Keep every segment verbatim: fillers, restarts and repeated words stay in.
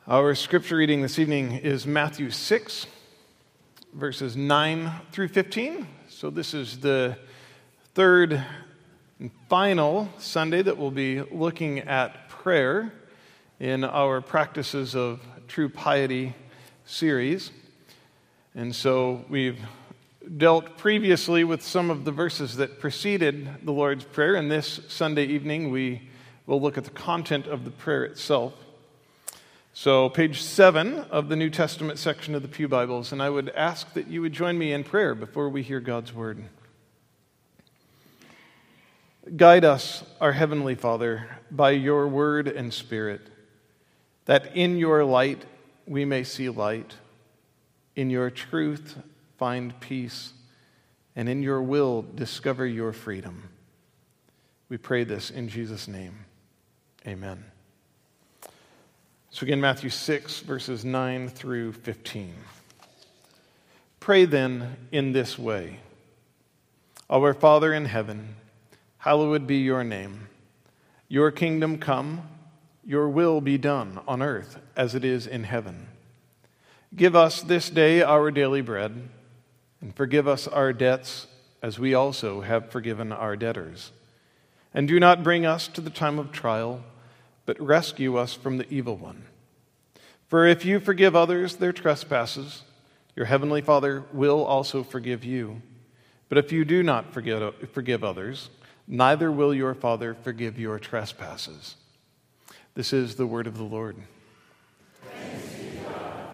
Our scripture reading this evening is Matthew six, verses nine through fifteen. So this is the third and final Sunday that we'll be looking at prayer in our Practices of True Piety series. And so we've dealt previously with some of the verses that preceded the Lord's Prayer, and this Sunday evening we will look at the content of the prayer itself. So page seven of the New Testament section of the Pew Bibles, and I would ask that you would join me in prayer before we hear God's Word. Guide us, our Heavenly Father, by your Word and Spirit, that in your light we may see light, in your truth find peace, and in your will discover your freedom. We pray this in Jesus' name. Amen. So again, Matthew six, verses nine through fifteen. Pray then in this way. Our Father in heaven, hallowed be your name. Your kingdom come, your will be done on earth as it is in heaven. Give us this day our daily bread, and forgive us our debts as we also have forgiven our debtors. And do not bring us to the time of trial, but rescue us from the evil one. For if you forgive others their trespasses, your heavenly Father will also forgive you. But if you do not forgive, forgive others, neither will your Father forgive your trespasses. This is the word of the Lord. Thanks be to God.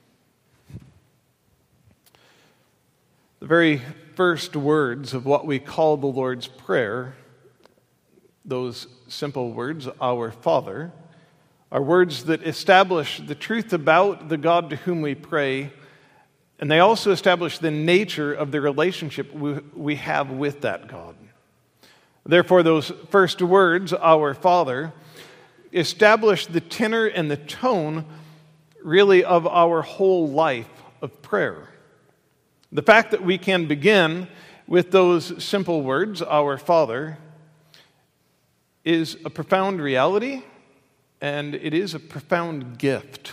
The very first words of what we call the Lord's Prayer, those simple words, our Father, are words that establish the truth about the God to whom we pray, and they also establish the nature of the relationship we have with that God. Therefore, those first words, our Father, establish the tenor and the tone, really, of our whole life of prayer. The fact that we can begin with those simple words, our Father, is a profound reality, and it is a profound gift.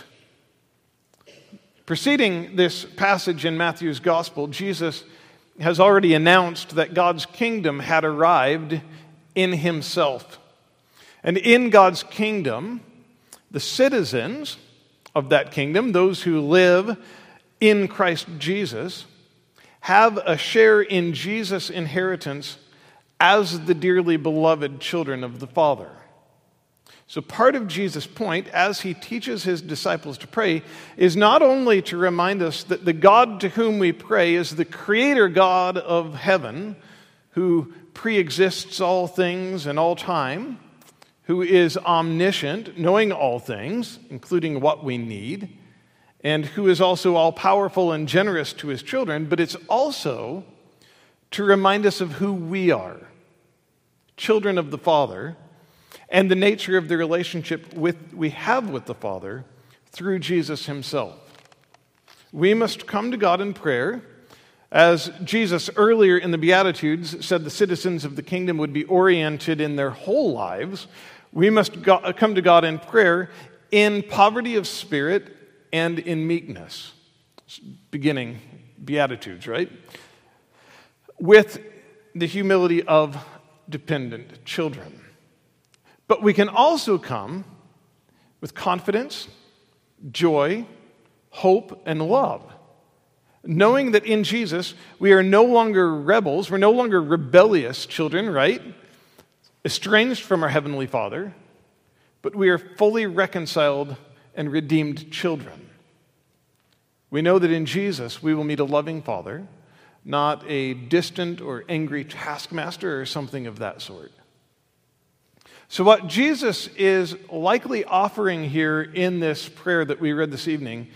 Preceding this passage in Matthew's Gospel, Jesus has already announced that God's kingdom had arrived in himself. And in God's kingdom, the citizens of that kingdom, those who live in Christ Jesus, have a share in Jesus' inheritance as the dearly beloved children of the Father. So part of Jesus' point, as he teaches his disciples to pray, is not only to remind us that the God to whom we pray is the creator God of heaven, who pre-exists all things and all time, who is omniscient, knowing all things, including what we need, and who is also all-powerful and generous to his children, but it's also to remind us of who we are, children of the Father, and the nature of the relationship with, we have with the Father through Jesus himself. We must come to God in prayer. As Jesus earlier in the Beatitudes said the citizens of the kingdom would be oriented in their whole lives, we must go, come to God in prayer in poverty of spirit and in meekness. Beginning Beatitudes, right? With the humility of dependent children. But we can also come with confidence, joy, hope, and love, knowing that in Jesus we are no longer rebels, we're no longer rebellious children, right? Estranged from our Heavenly Father, but we are fully reconciled and redeemed children. We know that in Jesus we will meet a loving Father, not a distant or angry taskmaster or something of that sort. So what Jesus is likely offering here in this prayer that we read this evening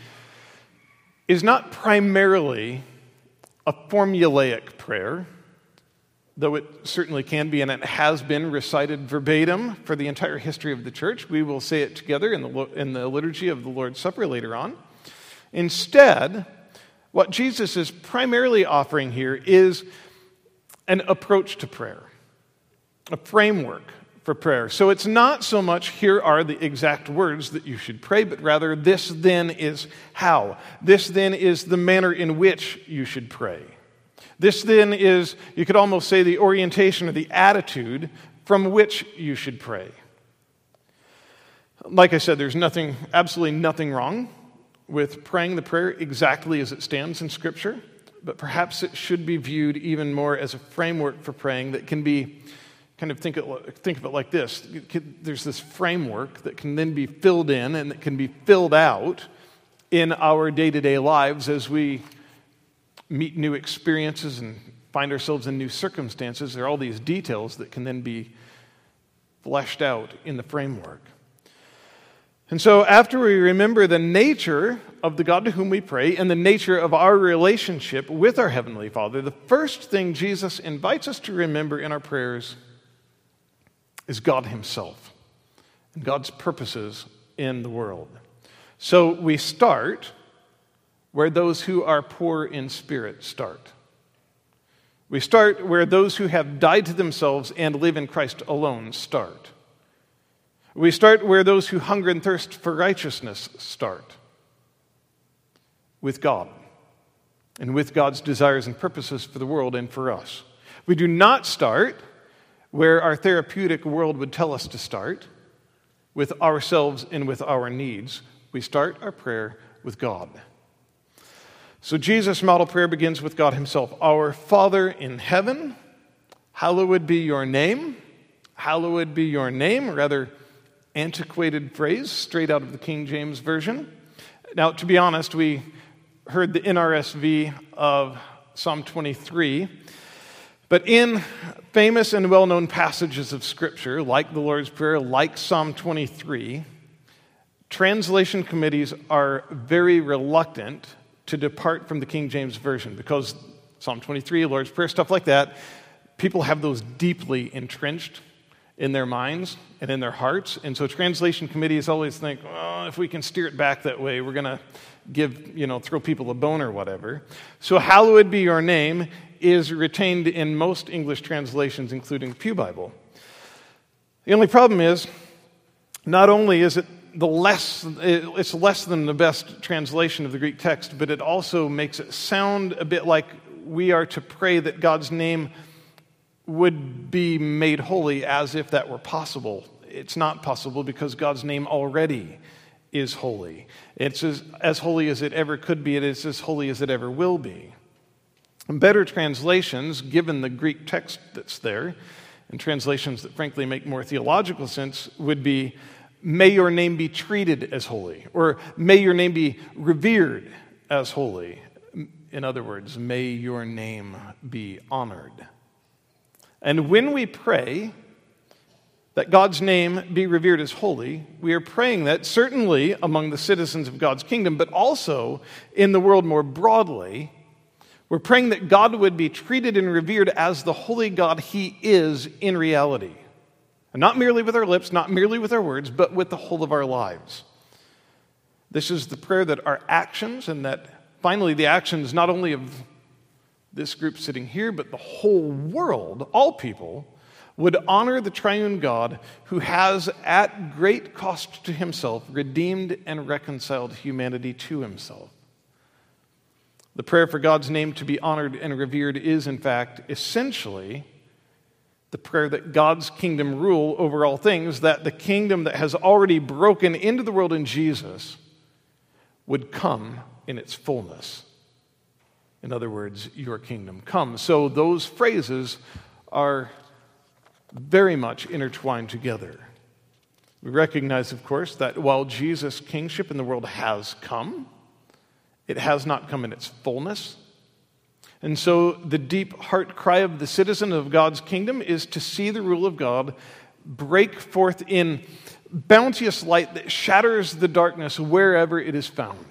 is not primarily a formulaic prayer, though it certainly can be, and it has been recited verbatim for the entire history of the church. We will say it together in the, in the liturgy of the Lord's Supper later on. Instead, what Jesus is primarily offering here is an approach to prayer, a framework for prayer. So it's not so much, here are the exact words that you should pray, but rather, this then is how. This then is the manner in which you should pray. This then is, you could almost say, the orientation or the attitude from which you should pray. Like I said, there's nothing, absolutely nothing wrong with praying the prayer exactly as it stands in Scripture, but perhaps it should be viewed even more as a framework for praying that can be, kind of think of, think of it like this. There's this framework that can then be filled in and that can be filled out in our day-to-day lives as we meet new experiences and find ourselves in new circumstances. There are all these details that can then be fleshed out in the framework. And so after we remember the nature of the God to whom we pray and the nature of our relationship with our Heavenly Father, the first thing Jesus invites us to remember in our prayers is God Himself and God's purposes in the world. So we start where those who are poor in spirit start. We start where those who have died to themselves and live in Christ alone start. We start where those who hunger and thirst for righteousness start. With God. And with God's desires and purposes for the world and for us. We do not start where our therapeutic world would tell us to start, with ourselves and with our needs. We start our prayer with God. So Jesus' model prayer begins with God Himself. Our Father in heaven, hallowed be your name. Hallowed be your name, rather antiquated phrase, straight out of the King James Version. Now, to be honest, we heard the N R S V of Psalm twenty-three, but in famous and well-known passages of Scripture, like the Lord's Prayer, like Psalm twenty-three, translation committees are very reluctant to depart from the King James Version because Psalm twenty-three, Lord's Prayer, stuff like that, people have those deeply entrenched in their minds and in their hearts. And so translation committees always think, well, if we can steer it back that way, we're going to give, you know, throw people a bone or whatever. So hallowed be your name is retained in most English translations, including the Pew Bible. The only problem is, not only is it the less, it's less than the best translation of the Greek text, but it also makes it sound a bit like we are to pray that God's name would be made holy as if that were possible. It's not possible because God's name already is holy. It's as, as holy as it ever could be. It is as holy as it ever will be. And better translations, given the Greek text that's there, and translations that frankly make more theological sense, would be, may your name be treated as holy, or may your name be revered as holy. In other words, may your name be honored. And when we pray that God's name be revered as holy, we are praying that certainly among the citizens of God's kingdom, but also in the world more broadly, we're praying that God would be treated and revered as the holy God He is in reality. And not merely with our lips, not merely with our words, but with the whole of our lives. This is the prayer that our actions, and that finally the actions not only of this group sitting here, but the whole world, all people, would honor the triune God who has, at great cost to Himself, redeemed and reconciled humanity to Himself. The prayer for God's name to be honored and revered is, in fact, essentially the prayer that God's kingdom rule over all things, that the kingdom that has already broken into the world in Jesus would come in its fullness. In other words, your kingdom come. So those phrases are very much intertwined together. We recognize, of course, that while Jesus' kingship in the world has come, it has not come in its fullness. And so the deep heart cry of the citizen of God's kingdom is to see the rule of God break forth in bounteous light that shatters the darkness wherever it is found.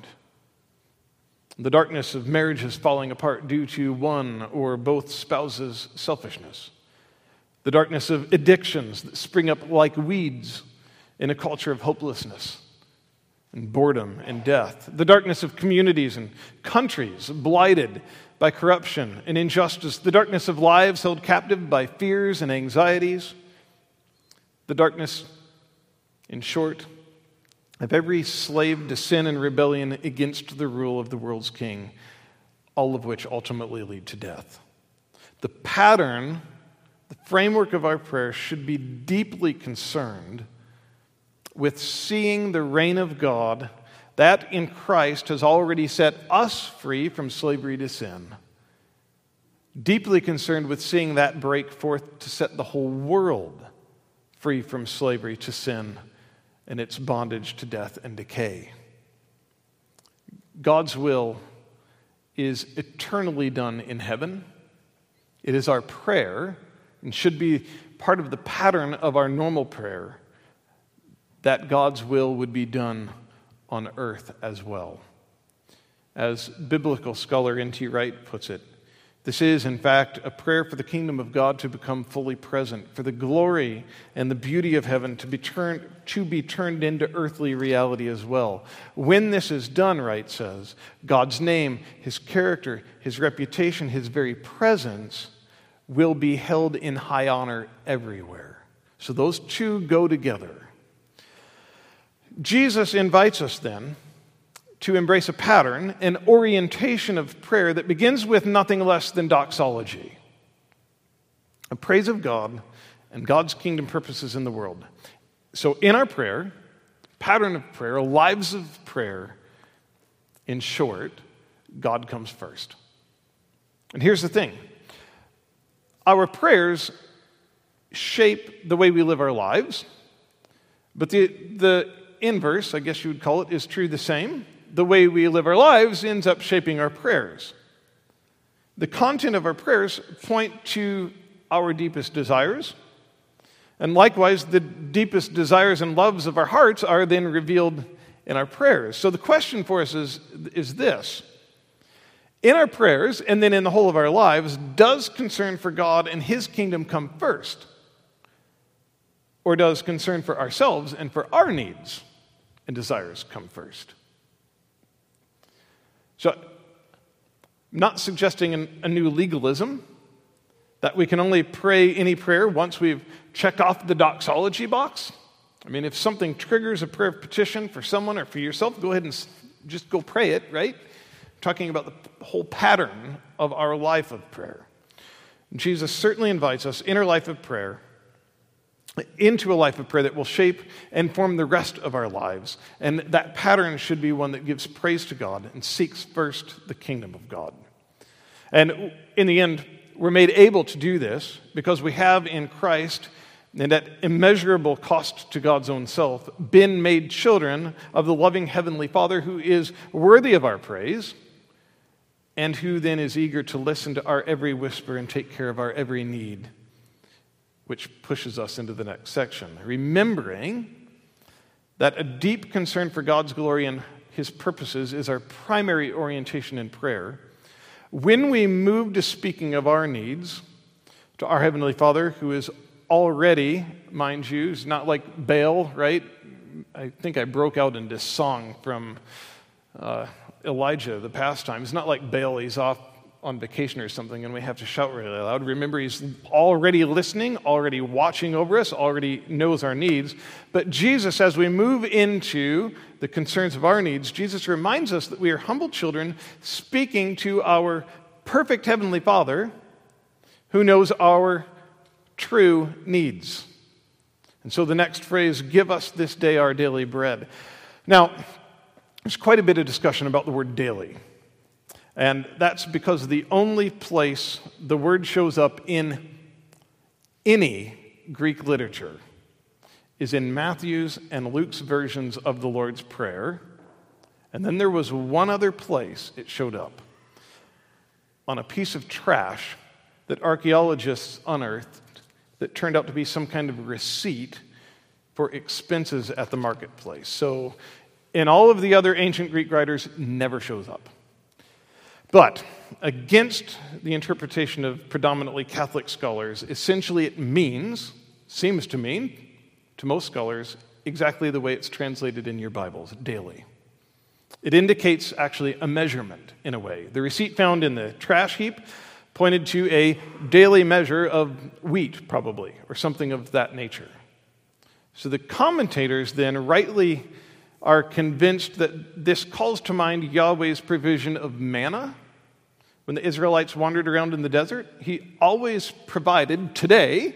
The darkness of marriages falling apart due to one or both spouses' selfishness. The darkness of addictions that spring up like weeds in a culture of hopelessness and boredom and death. The darkness of communities and countries blighted by corruption and injustice. The darkness of lives held captive by fears and anxieties. The darkness, in short, of every slave to sin and rebellion against the rule of the world's king, all of which ultimately lead to death. The pattern, the framework of our prayer should be deeply concerned with seeing the reign of God that in Christ has already set us free from slavery to sin. Deeply concerned with seeing that break forth to set the whole world free from slavery to sin and its bondage to death and decay. God's will is eternally done in heaven. It is our prayer, and should be part of the pattern of our normal prayer, that God's will would be done on earth as well. As biblical scholar N T Wright puts it, this is, in fact, a prayer for the kingdom of God to become fully present, for the glory and the beauty of heaven to be turned, to be turned into earthly reality as well. When this is done, Wright says, God's name, his character, his reputation, his very presence will be held in high honor everywhere. So those two go together. Jesus invites us then to embrace a pattern, an orientation of prayer that begins with nothing less than doxology, a praise of God and God's kingdom purposes in the world. So in our prayer, pattern of prayer, lives of prayer, in short, God comes first. And here's the thing. Our prayers shape the way we live our lives, but the, the inverse, I guess you would call it, is true the same. The way we live our lives ends up shaping our prayers. The content of our prayers point to our deepest desires, and likewise, the deepest desires and loves of our hearts are then revealed in our prayers. So the question for us is, is this. In our prayers, and then in the whole of our lives, does concern for God and his kingdom come first? Or does concern for ourselves and for our needs and desires come first? So, I'm not suggesting an, a new legalism, that we can only pray any prayer once we've checked off the doxology box. I mean, if something triggers a prayer of petition for someone or for yourself, go ahead and just go pray it, right? I'm talking about the whole pattern of our life of prayer. And Jesus certainly invites us in our life of prayer into a life of prayer that will shape and form the rest of our lives. And that pattern should be one that gives praise to God and seeks first the kingdom of God. And in the end, we're made able to do this because we have in Christ, and at immeasurable cost to God's own self, been made children of the loving Heavenly Father who is worthy of our praise and who then is eager to listen to our every whisper and take care of our every need, which pushes us into the next section. Remembering that a deep concern for God's glory and his purposes is our primary orientation in prayer. When we move to speaking of our needs to our Heavenly Father, who is already, mind you, is not like Baal, right? I think I broke out into song from uh, Elijah, the pastime. It's not like Baal, he's off on vacation or something and we have to shout really loud. Remember, he's already listening, already watching over us, already knows our needs. But Jesus, as we move into the concerns of our needs, Jesus reminds us that we are humble children speaking to our perfect Heavenly Father who knows our true needs. And so the next phrase, give us this day our daily bread. Now, there's quite a bit of discussion about the word daily. And that's because the only place the word shows up in any Greek literature is in Matthew's and Luke's versions of the Lord's Prayer. And then there was one other place it showed up, on a piece of trash that archaeologists unearthed that turned out to be some kind of receipt for expenses at the marketplace. So in all of the other ancient Greek writers, it never shows up. But against the interpretation of predominantly Catholic scholars, essentially it means, seems to mean, to most scholars, exactly the way it's translated in your Bibles, daily. It indicates actually a measurement in a way. The receipt found in the trash heap pointed to a daily measure of wheat, probably, or something of that nature. So the commentators then rightly are convinced that this calls to mind Yahweh's provision of manna. When the Israelites wandered around in the desert, he always provided today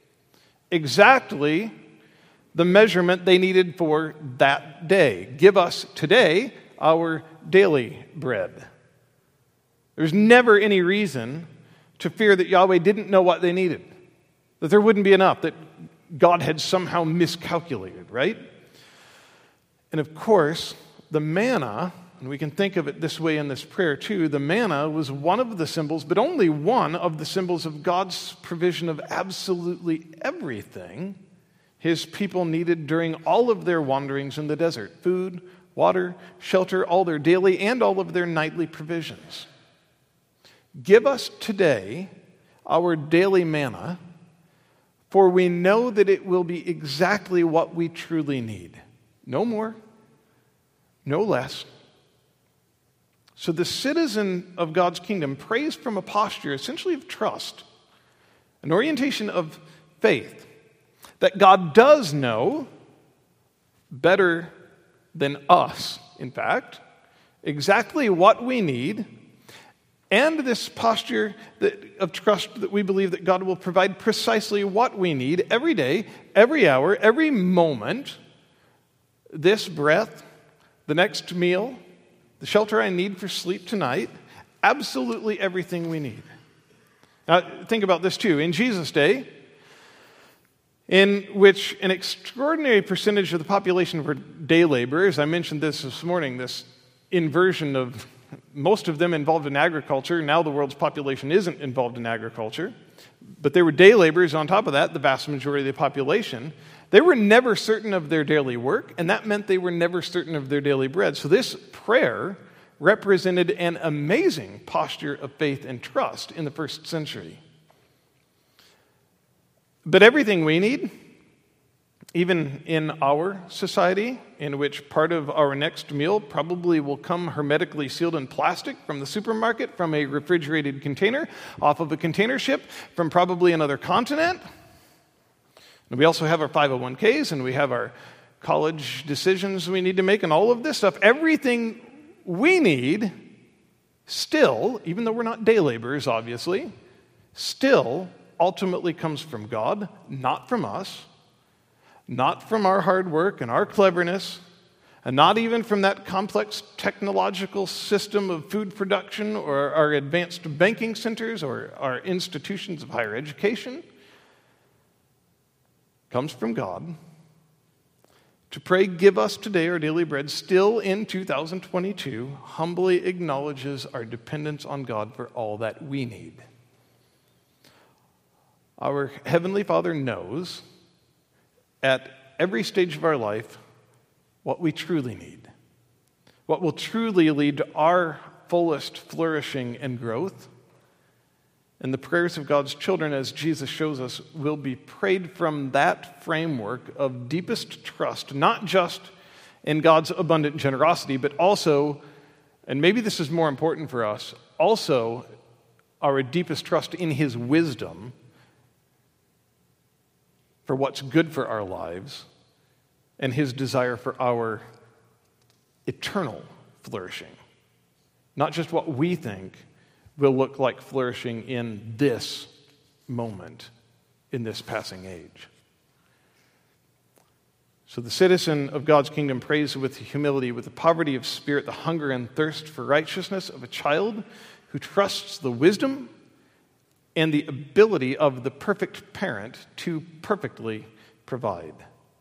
exactly the measurement they needed for that day. Give us today our daily bread. There's never any reason to fear that Yahweh didn't know what they needed, that there wouldn't be enough, that God had somehow miscalculated, right? And of course, the manna, and we can think of it this way in this prayer too, the manna was one of the symbols, but only one of the symbols of God's provision of absolutely everything his people needed during all of their wanderings in the desert: food, water, shelter, all their daily and all of their nightly provisions. Give us today our daily manna, for we know that it will be exactly what we truly need. No more, no less. So the citizen of God's kingdom prays from a posture essentially of trust, an orientation of faith, that God does know better than us, in fact, exactly what we need, and this posture that, of trust that we believe that God will provide precisely what we need every day, every hour, every moment, this breath, the next meal, the shelter I need for sleep tonight, absolutely everything we need. Now, think about this too. In Jesus' day, in which an extraordinary percentage of the population were day laborers, I mentioned this this morning, this inversion of most of them involved in agriculture. Now the world's population isn't involved in agriculture, but they were day laborers. On top of that, the vast majority of the population, they were never certain of their daily work, and that meant they were never certain of their daily bread. So this prayer represented an amazing posture of faith and trust in the first century. But everything we need, even in our society, in which part of our next meal probably will come hermetically sealed in plastic from the supermarket, from a refrigerated container, off of a container ship, from probably another continent. And we also have our five oh one k's, and we have our college decisions we need to make, and all of this stuff. Everything we need still, even though we're not day laborers, obviously, still ultimately comes from God, not from us, not from our hard work and our cleverness, and not even from that complex technological system of food production or our advanced banking centers or our institutions of higher education. Comes from God. To pray, give us today our daily bread, still in two thousand twenty-two, humbly acknowledges our dependence on God for all that we need. Our Heavenly Father knows at every stage of our life what we truly need, what will truly lead to our fullest flourishing and growth. And the prayers of God's children, as Jesus shows us, will be prayed from that framework of deepest trust, not just in God's abundant generosity, but also, and maybe this is more important for us, also our deepest trust in His wisdom for what's good for our lives and His desire for our eternal flourishing. Not just what we think will look like flourishing in this moment, in this passing age. So the citizen of God's kingdom prays with humility, with the poverty of spirit, the hunger and thirst for righteousness of a child who trusts the wisdom and the ability of the perfect parent to perfectly provide.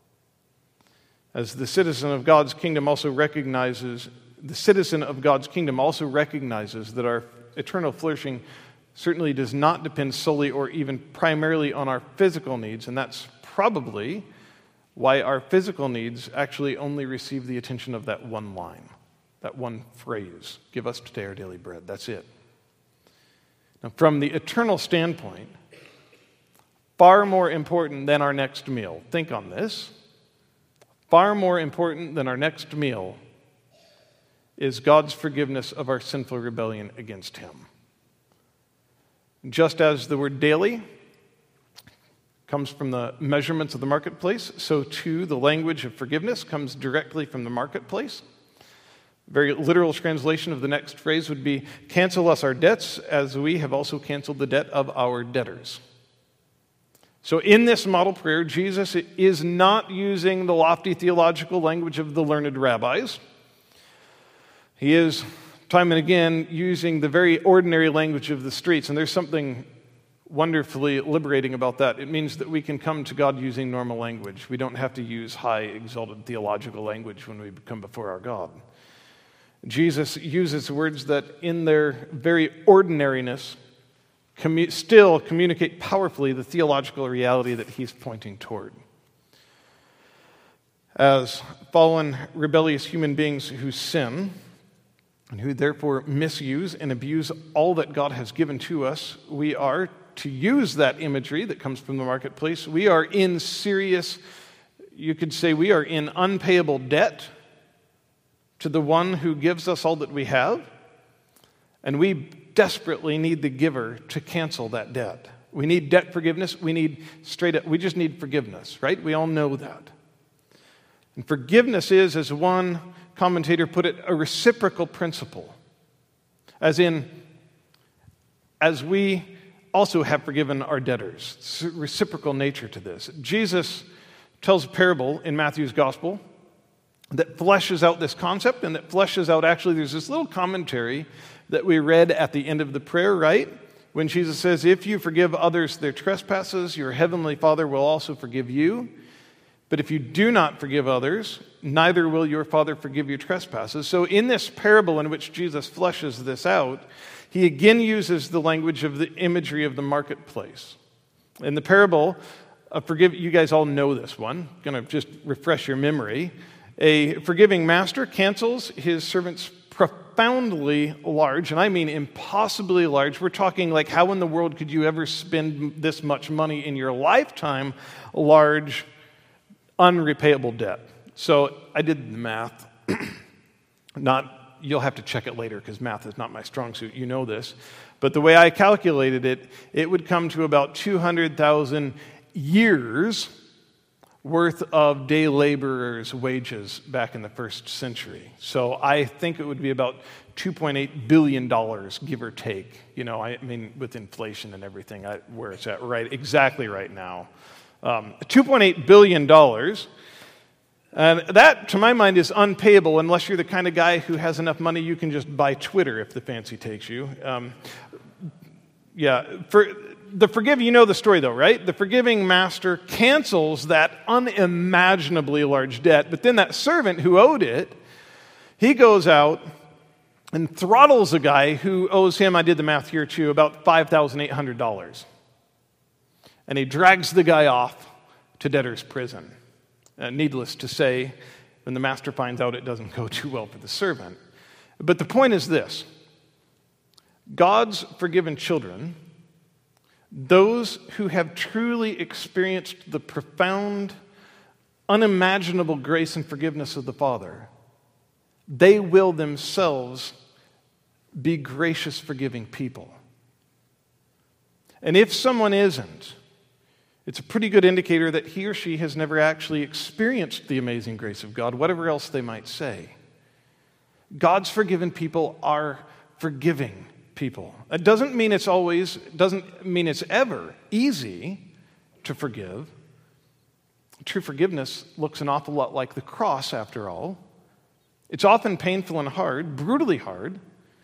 As the citizen of God's kingdom also recognizes, the citizen of God's kingdom also recognizes that our eternal flourishing certainly does not depend solely or even primarily on our physical needs, and that's probably why our physical needs actually only receive the attention of that one line, that one phrase, give us today our daily bread. That's it. Now, from the eternal standpoint, far more important than our next meal, think on this, far more important than our next meal is God's forgiveness of our sinful rebellion against Him. Just as the word daily comes from the measurements of the marketplace, so too the language of forgiveness comes directly from the marketplace. Very literal translation of the next phrase would be, cancel us our debts as we have also canceled the debt of our debtors. So in this model prayer, Jesus is not using the lofty theological language of the learned rabbis. He is, time and again, using the very ordinary language of the streets, and there's something wonderfully liberating about that. It means that we can come to God using normal language. We don't have to use high, exalted theological language when we come before our God. Jesus uses words that, in their very ordinariness, commu- still communicate powerfully the theological reality that he's pointing toward. As fallen, rebellious human beings who sin, and who therefore misuse and abuse all that God has given to us, we are, to use that imagery that comes from the marketplace, we are in serious, you could say we are in unpayable debt to the one who gives us all that we have, and we desperately need the giver to cancel that debt. We need debt forgiveness. We need straight up, we just need forgiveness, right? We all know that. And forgiveness is, as one commentator put it, a reciprocal principle. As in, as we also have forgiven our debtors. It's a reciprocal nature to this. Jesus tells a parable in Matthew's gospel that fleshes out this concept, and that fleshes out, actually, there's this little commentary that we read at the end of the prayer, right? When Jesus says, if you forgive others their trespasses, your heavenly Father will also forgive you. But if you do not forgive others, neither will your Father forgive your trespasses. So in this parable in which Jesus fleshes this out, he again uses the language of the imagery of the marketplace. In the parable of forgive, you guys all know this one. I'm going to just refresh your memory. A forgiving master cancels his servant's profoundly large, and I mean impossibly large. We're talking like, how in the world could you ever spend this much money in your lifetime? Large, unrepayable debt. So I did the math. Not, you'll have to check it later because math is not my strong suit. You know this. But the way I calculated it, it would come to about two hundred thousand years worth of day laborers' wages back in the first century. So I think it would be about two point eight billion dollars, give or take. You know, I mean, with inflation and everything, I, where it's at right exactly right now. Um, two point eight billion dollars. And that, to my mind, is unpayable unless you're the kind of guy who has enough money you can just buy Twitter if the fancy takes you. Um, yeah, for... The forgive, you know the story though, right? The forgiving master cancels that unimaginably large debt, but then that servant who owed it, he goes out and throttles a guy who owes him, I did the math here too, about five thousand eight hundred dollars. And he drags the guy off to debtor's prison. Uh, needless to say, when the master finds out, it doesn't go too well for the servant. But the point is this: God's forgiven children, those who have truly experienced the profound, unimaginable grace and forgiveness of the Father, they will themselves be gracious, forgiving people. And if someone isn't, it's a pretty good indicator that he or she has never actually experienced the amazing grace of God, whatever else they might say. God's forgiven people are forgiving people. It doesn't mean it's always, doesn't mean it's ever easy to forgive. True forgiveness looks an awful lot like the cross, after all. It's often painful and hard, brutally hard,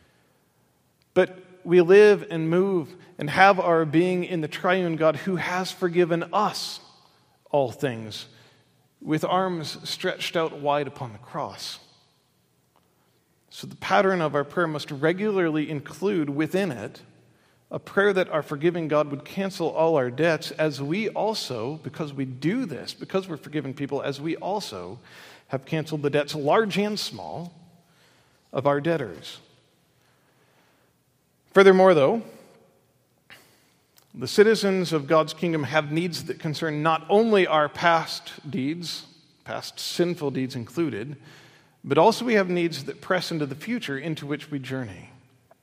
but we live and move and have our being in the triune God who has forgiven us all things with arms stretched out wide upon the cross. So the pattern of our prayer must regularly include within it a prayer that our forgiving God would cancel all our debts, as we also, because we do this, because we're forgiven people, as we also have canceled the debts, large and small, of our debtors. Furthermore, though, the citizens of God's kingdom have needs that concern not only our past deeds, past sinful deeds included, but also we have needs that press into the future into which we journey.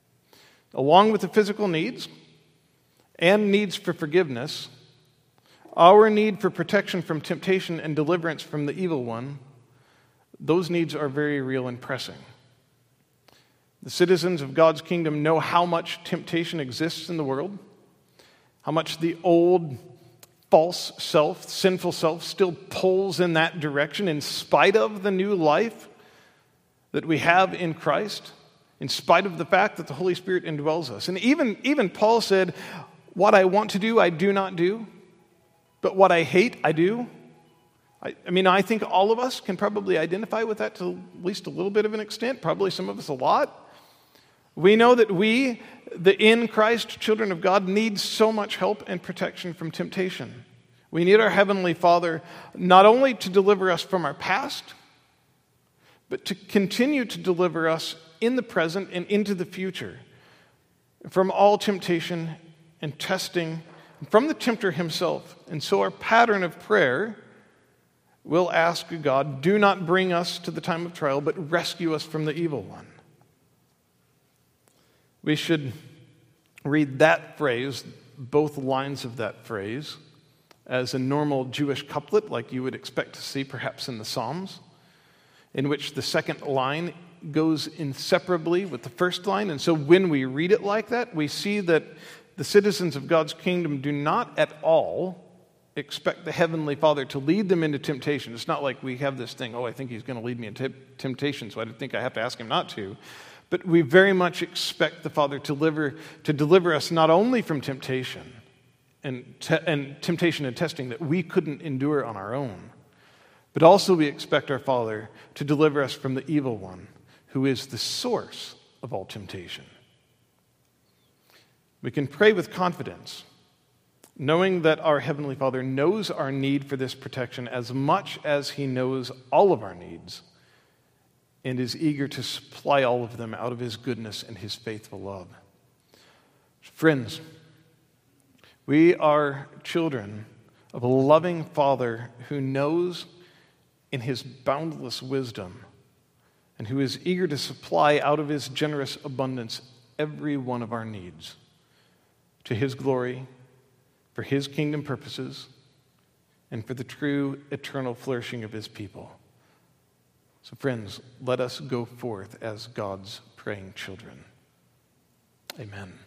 Along with the physical needs and needs for forgiveness, our need for protection from temptation and deliverance from the evil one, those needs are very real and pressing. The citizens of God's kingdom know how much temptation exists in the world, how much the old false self, sinful self, still pulls in that direction in spite of the new life that we have in Christ, in spite of the fact that the Holy Spirit indwells us. And even, even Paul said, what I want to do, I do not do, but what I hate, I do. I, I mean, I think all of us can probably identify with that to at least a little bit of an extent, probably some of us a lot. We know that we, the in Christ children of God, need so much help and protection from temptation. We need our Heavenly Father not only to deliver us from our past, but to continue to deliver us in the present and into the future from all temptation and testing from the tempter himself. And so our pattern of prayer will ask God, do not bring us to the time of trial, but rescue us from the evil one. We should read that phrase, both lines of that phrase, as a normal Jewish couplet, like you would expect to see perhaps in the Psalms, in which the second line goes inseparably with the first line. And so when we read it like that, we see that the citizens of God's kingdom do not at all expect the Heavenly Father to lead them into temptation. It's not like we have this thing, oh, I think he's going to lead me into temptation, so I think I have to ask him not to. But we very much expect the Father to deliver, to deliver us not only from temptation and, te- and temptation and testing that we couldn't endure on our own, but also we expect our Father to deliver us from the evil one, who is the source of all temptation. We can pray with confidence, knowing that our Heavenly Father knows our need for this protection as much as he knows all of our needs, and is eager to supply all of them out of his goodness and his faithful love. Friends, we are children of a loving Father who knows in his boundless wisdom and who is eager to supply out of his generous abundance every one of our needs to his glory, for his kingdom purposes, and for the true eternal flourishing of his people. So friends, let us go forth as God's praying children. Amen.